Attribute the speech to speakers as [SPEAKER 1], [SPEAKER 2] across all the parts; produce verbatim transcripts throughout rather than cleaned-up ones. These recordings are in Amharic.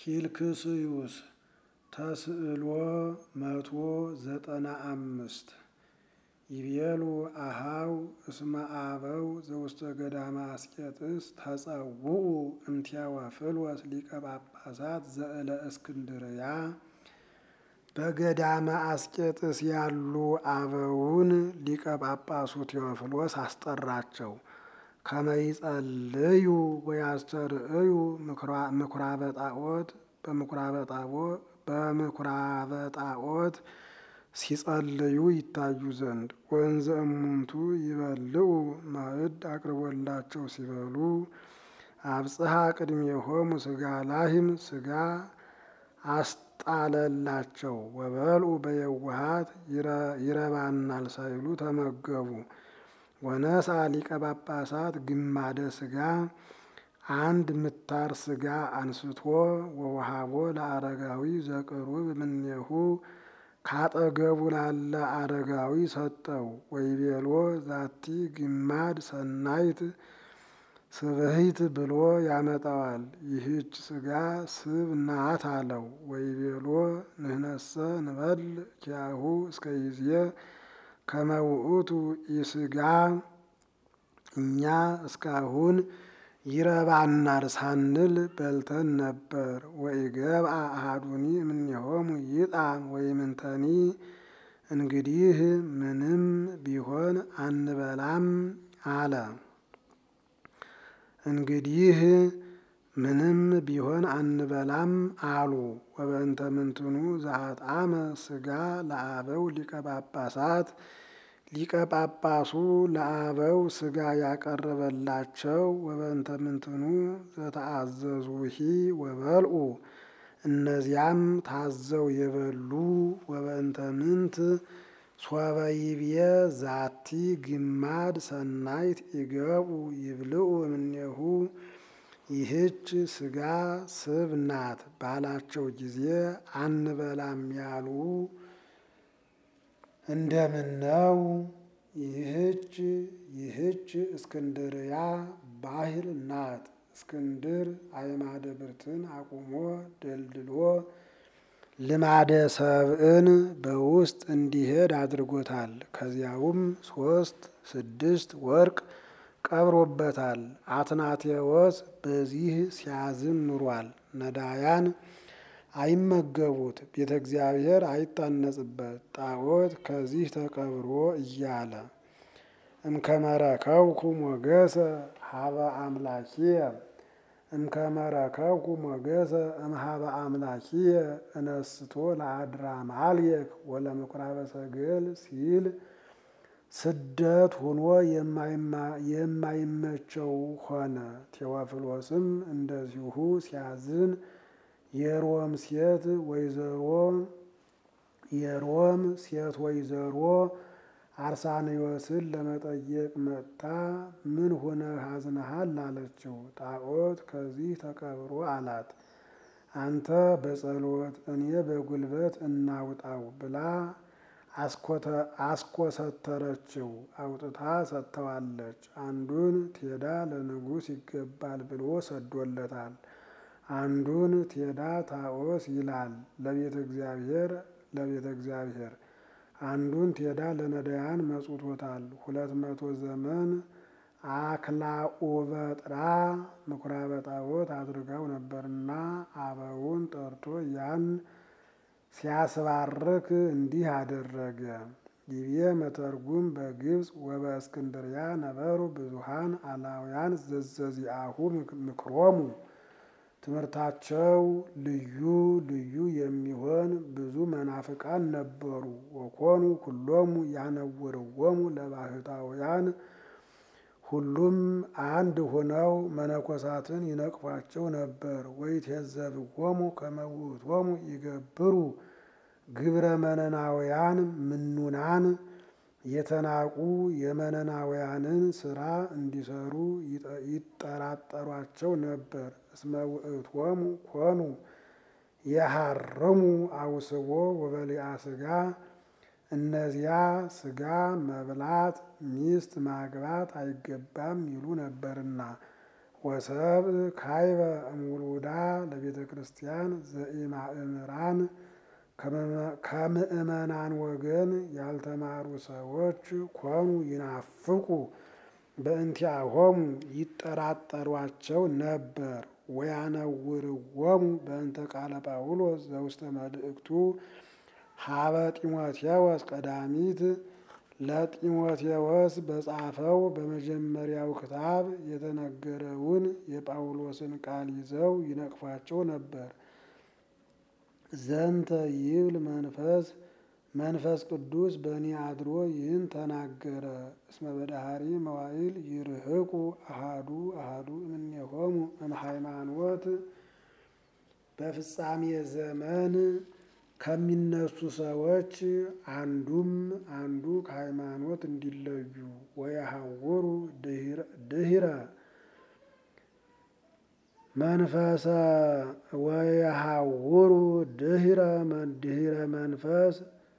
[SPEAKER 1] ፊልክስዩስ ተስዕሎ መቶ ዘጠና አምስት ይቤሉ አሃው እስመ አበው ዘውስተ ገዳመ አስቄጥስ ተጸውዑ እምቲያወፍልወስ ሊቀ ጳጳሳት ዘእለ እስክንድርያ። በገዳመ አስቄጥስ ያሉ አበውን ሊቀ ጳጳሱ ቴዎፍሎስ አስጠራቸው። ከመ ይጸልዩ ወያስተርእዩ ምኵራበ ጣዖት በምኵራበ ጣዖት ሲጸልዩ ይታዩ ዘንድ ወንዘ እሙንቱ ይበልዑ ማዕድ አቅርቦላቸው ሲበሉ አብጽሐ ቅድሜሆሙ ሥጋ ላህም ሥጋ አስጣለላቸው። ወበልዑ በየዋሃት ይረባናል ሳይሉ ተመገቡ። ወነሳ ሊቀ ጳጳሳት ግማደ ሥጋ አንድ ምታር ሥጋ አንስቶ ወወሃቦ ለአረጋዊ ዘቅሩብ እምኔሁ ካጠገቡ ላለ አረጋዊ ሰጠው። ወይቤሎ ዛቲ ግማድ ሰናይት ስብህት ብሎ ያመጣዋል። ይህች ሥጋ ስብ ናት አለው። ወይቤሎ ንህነሰ ንበል ኪያሁ እስከ ይዜ ከመ ውእቱ ኢሥጋ እኛ እስካሁን ይረባናል ሳንል በልተን ነበር። ወኢገብአ አሐዱኒ እምኔሆሙ ይጣም ወይምንተኒ እንግዲህ ምንም ቢሆን አንበላም አለ። እንግዲህ ምንም ቢሆን አንበላም አሉ። ወበእንተ ምንትኑ ዘአጣመ ሥጋ ለአበው ሊቀ ጳጳሳት ሊቀ ጳጳሱ ለአበው ሥጋ ያቀረበላቸው ወበእንተ ምንትኑ ዘተአዘዙሂ ወበልዑ እነዚያም ታዘው የበሉ ወበእንተ ምንት ሶበ ይብየ ዛቲ ግማድ ሰናይት ይገብኡ ይብልዑ እምኔሁ ይህች ሥጋ ስብ ናት ባላቸው ጊዜ አንበላም ያሉ እንደምን ነው? ይህች ይህች እስክንድርያ ባሕር ናት። እስክንድር አዕማደ ብርትን አቁሞ ደልድሎ ልማደ ሰብእን በውስጥ እንዲሄድ አድርጎታል። ከዚያውም ሶስት ስድስት ወርቅ ቀብሮበታል። አትናቴዎስ በዚህ ሲያዝን ኑሯል። ነዳያን አይመገቡት፣ ቤተ እግዚአብሔር አይታነጽበት፣ ጣዖት ከዚህ ተቀብሮ እያለ እምከመረከብኩ ሞገሰ ሀበ አምላኪየ እምከመረከብኩ ሞገሰ እምሀበ አምላኪየ እነስቶ ለአድራማልየክ ወለምኵራበ ሰገል ሲል ስደት ሆኖ የማይመቸው ሆነ። ቴዎፍሎስም እንደዚሁ ሲያዝን የሮም ሴት ወይዘሮ የሮም ሴት ወይዘሮ አርሳንዮስን ለመጠየቅ መጥታ ምን ሆነህ አዝነሃል አለችው። ጣዖት ከዚህ ተቀብሮ አላት። አንተ በጸሎት እኔ በጉልበት እናውጣው ብላ አስኮሰተረችው። አውጥታ ሰጥተዋለች። አንዱን ቴዳ ለንጉሥ ይገባል ብሎ ሰዶለታል። አንዱን ቴዳ ታኦስ ይላል ለቤተ እግዚአብሔር ለቤተ እግዚአብሔር አንዱን ቴዳ ለነዳያን መጽውቶታል። ሁለት መቶ ዘመን አክላኡበጥራ ምኵራበ ጣዖት አድርጋው ነበርና አበውን ጠርቶ ያን ሲያስባርክ እንዲህ አደረገ። ይቤ መተርጉም በግብፅ ወበእስክንድርያ ነበሩ ብዙሃን አላውያን ዘዘዚአሁ ምክሮሙ ትምህርታቸው ልዩ ልዩ የሚሆን ብዙ መናፍቃን ነበሩ። ወኮኑ ኩሎሙ ያነውርዎሙ ለባሕታውያን ሁሉም አንድ ሆነው መነኮሳትን ይነቅፏቸው ነበር። ወይትዔዘብዎሙ ከመ ውእቶሙ ይገብሩ ግብረ መነናውያን ምኑናን የተናቁ የመነናውያንን ሥራ እንዲሰሩ ይጠራጠሯቸው ነበር። እስመ ውእቶሙ ኮኑ የሐርሙ አውስቦ ወበሊአ ሥጋ እነዚያ ሥጋ መብላት ሚስት ማግባት አይገባም ይሉ ነበርና። ወሰብእ ካይበ እምውሉዳ ለቤተ ክርስቲያን ዘኢማእምራን ከምእመናን ወገን ያልተማሩ ሰዎች ኮኑ ይናፍቁ በእንቲአሆሙ ይጠራጠሯቸው ነበር። ወያነውርዎሙ በእንተ ቃለ ጳውሎስ ዘውስተ መልእክቱ ሀበ ጢሞቴዎስ ቀዳሚት ለጢሞቴዎስ በጻፈው በመጀመሪያው ክታብ የተነገረውን የጳውሎስን ቃል ይዘው ይነቅፏቸው ነበር። ዘንተ ይብል መንፈስ መንፈስ ቅዱስ በእኔ አድሮ ይህን ተናገረ። እስመ በዳህሪ መዋዕል ይርህቁ አሃዱ አሃዱ እምኔሆሙ እምሃይማኖት በፍጻሜ ዘመን ከሚነሱ ሰዎች አንዱም አንዱ ከሃይማኖት እንዲለዩ ወየሐውሩ ድህረ መንፈሰ ወየሐውሩ ድህረ ድህረ መንፈስ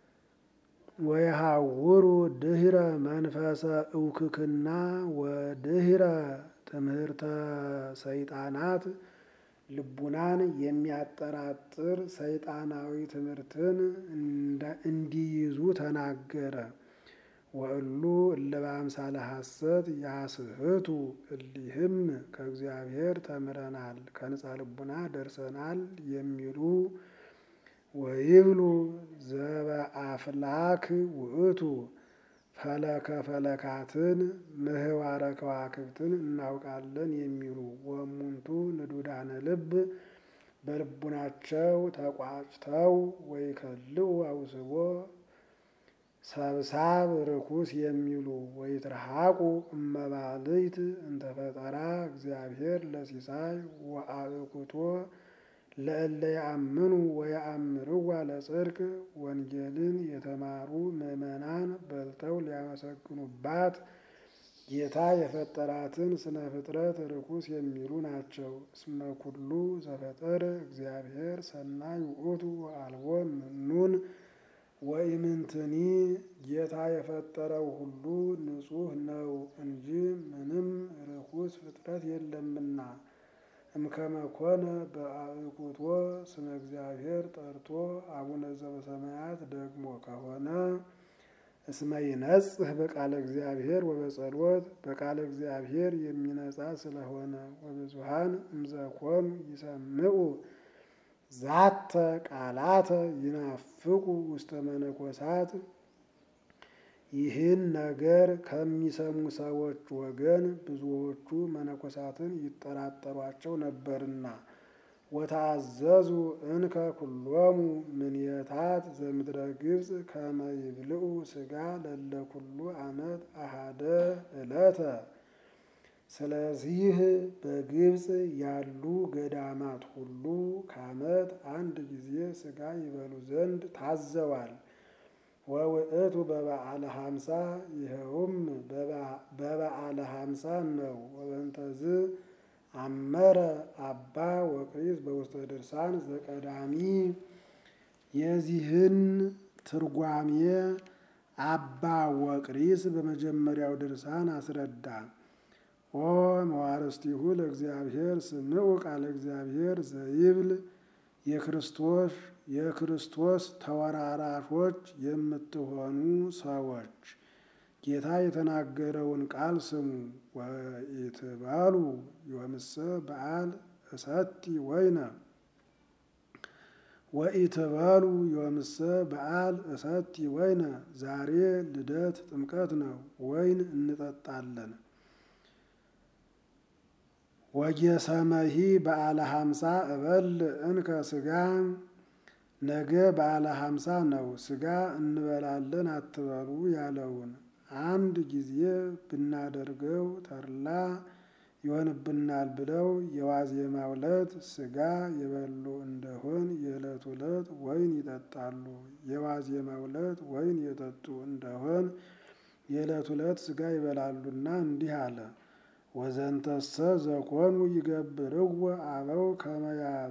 [SPEAKER 1] ወየሐውሩ ድህረ መንፈሰ እውክክና ወድህረ ትምህርተ ሰይጣናት ልቡናን የሚያጠራጥር ሰይጣናዊ ትምህርትን እንዲይዙ ተናገረ። ወእሉ እለ በአምሳለ ሐሰት ያስህቱ እሊህም ከእግዚአብሔር ተምረናል ከንጻ ልቡና ደርሰናል የሚሉ ወይብሉ ዘበአፍላክ ውእቱ ፈለከ ፈለካትን ምህዋረ ከዋክብትን እናውቃለን የሚሉ ወሙንቱ ንዱዳነ ልብ በልቡናቸው ተቋጭተው ወይከልኡ አውስቦ ሰብሳብ ርኩስ የሚሉ ወይትረሐቁ እመባልይት እንተፈጠራ እግዚአብሔር ለሲሳይ ወአብኩቶ ለእለ ያአምኑ ወያአምርዋ ለጽድቅ ወንጌልን የተማሩ ምዕመናን በልተው ሊያመሰግኑባት ጌታ የፈጠራትን ስነ ፍጥረት ርኩስ የሚሉ ናቸው። እስመ ኩሉ ዘፈጠረ እግዚአብሔር ሰናይ ውእቱ ወአልቦ ምኑን ወኢምንትኒ ጌታ የፈጠረው ሁሉ ንጹሕ ነው እንጂ ምንም ርኩስ ፍጥረት የለምና። እምከመ ኮነ በአብኩቶ ስመ እግዚአብሔር ጠርቶ አቡነ ዘበሰማያት ደግሞ ከሆነ እስመ ይነጽህ በቃለ እግዚአብሔር ወበጸሎት በቃለ እግዚአብሔር የሚነጻ ስለሆነ ወብዙሃን እምዘኮኑ ይሰምዑ ዛተ ቃላተ ይናፍቁ ውስተ መነኮሳት ይህን ነገር ከሚሰሙ ሰዎች ወገን ብዙዎቹ መነኮሳትን ይጠራጠሯቸው ነበርና። ወተአዘዙ እንከ ኩሎሙ ምንየታት ዘምድረ ግብፅ ከመ ይብልዑ ሥጋ ለለ ኩሉ ዓመት አሃደ ዕለተ። ስለዚህ በግብፅ ያሉ ገዳማት ሁሉ ከዓመት አንድ ጊዜ ሥጋ ይበሉ ዘንድ ታዘዋል። ወውእቱ በበዓለ ሀምሳ ይኸውም በበዓለ ሀምሳ ነው። ወበንተዝ አመረ አባ ወቅሪስ በውስተ ድርሳን ዘቀዳሚ የዚህን ትርጓሜ አባ ወቅሪስ በመጀመሪያው ድርሳን አስረዳ። ኦ መዋርስቲሁ ለእግዚአብሔር ስምዑ ቃለ እግዚአብሔር ዘይብል የክርስቶስ የክርስቶስ ተወራራሾች የምትሆኑ ሰዎች ጌታ የተናገረውን ቃል ስሙ። ወኢትባሉ ዮምሰ በዓል እሰቲ ወይነ ወኢትባሉ ዮምሰ በዓል እሰቲ ወይነ ዛሬ ልደት ጥምቀት ነው፣ ወይን እንጠጣለን። ወጌሰመሂ በዓለ ሀምሳ እበል እንከ ሥጋ ነገ በዓለ ሀምሳ ነው፣ ሥጋ እንበላለን አትበሉ ያለውን አንድ ጊዜ ብናደርገው ተድላ ይሆንብናል ብለው የዋዜማው ዕለት ሥጋ የበሉ እንደሆን የዕለቱ ዕለት ወይን ይጠጣሉ። የዋዜማው ዕለት ወይን የጠጡ እንደሆን የዕለቱ ዕለት ሥጋ ይበላሉና እንዲህ አለ። ወዘንተሰ ዘኮኑ ይገብርዎ አበው ከመ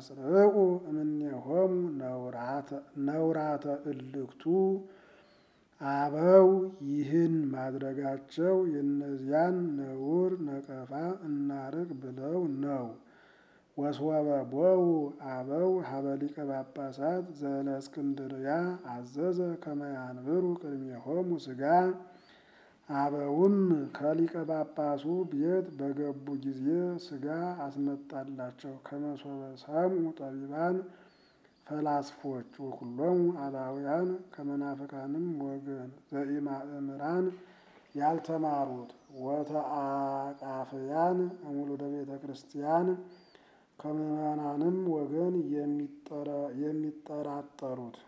[SPEAKER 1] ያጽርዑ እምኔሆሙ ነውራተ እልክቱ አበው ይህን ማድረጋቸው የእነዚያን ነውር ነቀፋ እናርቅ ብለው ነው። ወስወበ ቦው አበው ሀበ ሊቀ ጳጳሳት ዘእለእስክንድርያ አዘዘ ከመ ያንብሩ ቅድሜሆሙ ሥጋ። አበውም ከሊቀ ጳጳሱ ቤት በገቡ ጊዜ ሥጋ አስመጣላቸው። ከመሶበ ሰምዑ ጠቢባን ፈላስፎች ወኩሎሙ አላውያን ከመናፍቃንም ወገን ዘኢማእምራን ያልተማሩት ወተአቃፍያን እሙሉደ ቤተ ክርስቲያን ከምዕመናንም ወገን የሚጠራጠሩት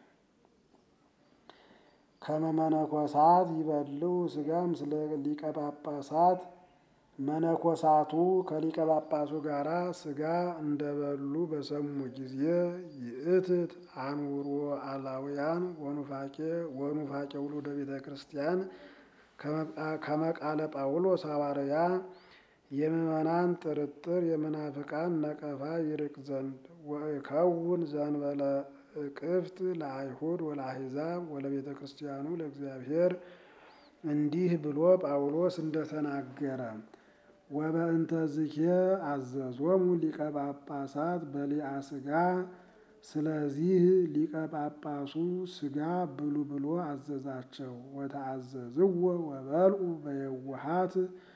[SPEAKER 1] ከመመነኮሳት ይበልዑ ሥጋ ምስለ ሊቀ ጳጳሳት መነኮሳቱ ከሊቀ ጳጳሱ ጋራ ሥጋ እንደበሉ በሰሙ ጊዜ ይእትት አንውሮ አላውያን ወኑፋቄ ወኑፋቄ ውሉደ ቤተ ክርስቲያን ከመቃለ ጳውሎስ ሐዋርያ የምዕመናን ጥርጥር የመናፍቃን ነቀፋ ይርቅ ዘንድ ወእከውን ዘንበለ እቅፍት ለአይሁድ ወለአሕዛብ ወለቤተ ክርስቲያኑ ለእግዚአብሔር እንዲህ ብሎ ጳውሎስ እንደተናገረ ወበእንተ ዝኬ አዘዞሙ ሊቀ ጳጳሳት በሊአ ሥጋ። ስለዚህ ሊቀ ጳጳሱ ሥጋ ብሉ ብሎ አዘዛቸው። ወተአዘዝዎ ወበልዑ በየውሃት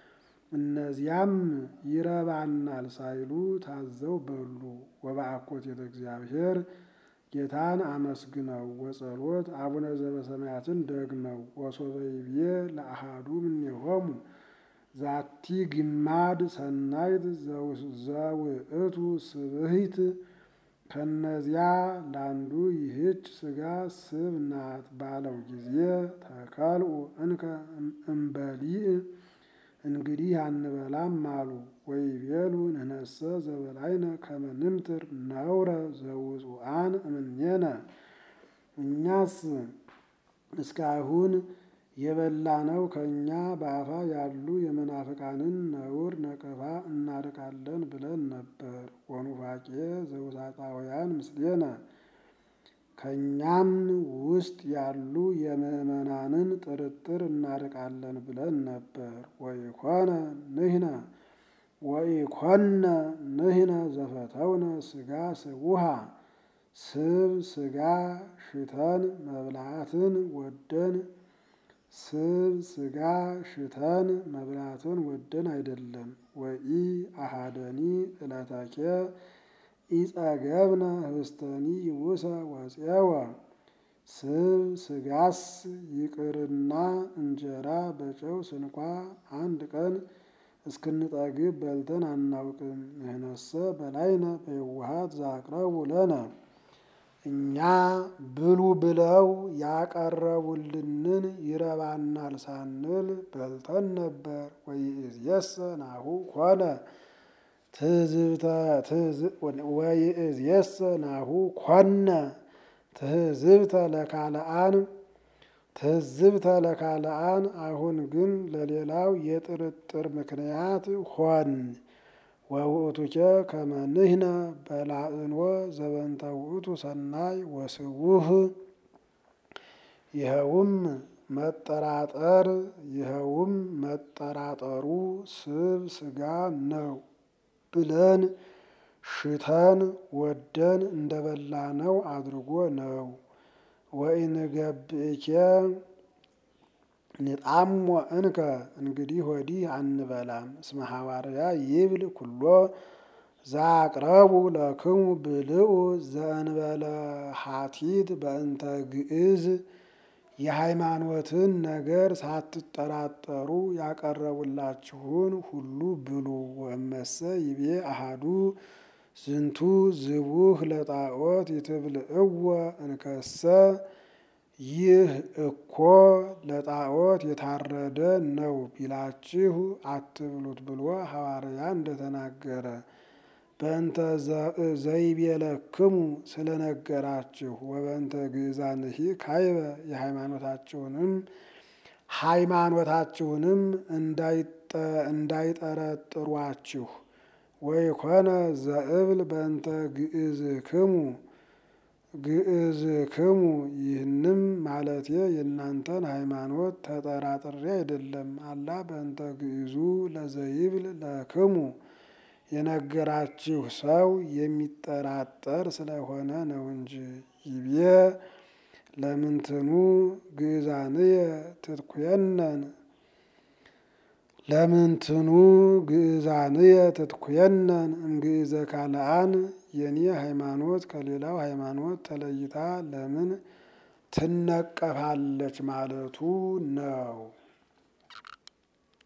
[SPEAKER 1] እነዚያም ይረባናል ሳይሉ ታዘው በሉ። ወበአኮቴተ እግዚአብሔር ጌታን አመስግነው ወጸሎት አቡነ ዘበሰማያትን ደግመው ወሶበ ይቤ ለአሃዱ እምኔሆሙ ዛቲ ግማድ ሰናይት ዘውእቱ ስብህት። ከነዚያ ላንዱ ይህች ሥጋ ስብ ናት ባለው ጊዜ ተከልኡ እንከ እምበሊዕ እንግዲህ አንበላም አሉ። ወይቤሉ ንሕነሰ ዘበላይነ ከመ ንምትር ነውረ ዘውፁአን እምኔነ። እኛስ እስካሁን የበላነው ከእኛ በአፋ ያሉ የመናፍቃንን ነውር ነቀፋ እናርቃለን ብለን ነበር። ወኑፋቄ ዘውሳጣውያን ምስሌነ ከእኛም ውስጥ ያሉ የምዕመናንን ጥርጥር እናርቃለን ብለን ነበር። ወኢኮነ ንሕነ ወኢኮነ ንሕነ ዘፈተውነ ሥጋ ስቡሃ ስብ ሥጋ ሽተን መብላትን ወደን ስብ ሥጋ ሽተን መብላትን ወደን አይደለም። ወኢ አሃደኒ እለተኬ ኢጸገብነ ህብስተኒ ይውሰ ወፄወ። ስብ ሥጋስ ይቅርና እንጀራ በጨው ስንኳ አንድ ቀን እስክንጠግብ በልተን አናውቅም። ንሕነሰ በላይነ በየውሃት ዘአቅረቡ ለነ። እኛ ብሉ ብለው ያቀረቡልንን ይረባናል ሳንል በልተን ነበር። ወይእዜሰ ናሁ ኮነ ወይእዜሰ ናሁ ኮነ ትሕዝብተ ለካልአን ትሕዝብተ ለካልአን። አሁን ግን ለሌላው የጥርጥር ምክንያት ሆን። ወውእቱኬ ከመ ንሕነ በላዕንወ ዘበንተ ውእቱ ሰናይ ወስቡህ። ይኸውም መጠራጠር ይኸውም መጠራጠሩ ስብ ሥጋ ነው ብለን ሽተን ወደን እንደበላነው አድርጎ ነው። ወኢንገብእኬ ንጣሞ እንከ እንግዲህ ወዲህ አንበላም። እስመ ሐዋርያ ይብል ኩሎ ዘአቅረቡ ለክሙ ብልዑ ዘእንበለ ሐቲት በእንተ ግዕዝ። የሃይማኖትን ነገር ሳትጠራጠሩ ያቀረቡላችሁን ሁሉ ብሉ። ወእመሰ ይቤ አሃዱ ዝንቱ ዝቡህ ለጣዖት ይትብልዕዎ እንከሰ። ይህ እኮ ለጣዖት የታረደ ነው ቢላችሁ አትብሉት ብሎ ሐዋርያ እንደተናገረ በእንተ ዘይቤለክሙ ስለነገራችሁ። ወበእንተ ግዕዛንሂ ካይበ የሃይማኖታችሁንም ሃይማኖታችሁንም እንዳይጠረጥሯችሁ። ወይኮነ ዘእብል በእንተ ግዕዝክሙ ግእዝክሙ ይህንም ማለቴ የእናንተን ሃይማኖት ተጠራጥሬ አይደለም። አላ በእንተ ግእዙ ለዘይብል ለክሙ የነገራችሁ ሰው የሚጠራጠር ስለሆነ ነው እንጂ። ይቤ ለምንትኑ ግእዛንየ ትትኩየነን ለምንትኑ ግእዛንየ ትትኩየነን እምግእዘ ካልአን የኔ ሃይማኖት ከሌላው ሃይማኖት ተለይታ ለምን ትነቀፋለች ማለቱ ነው።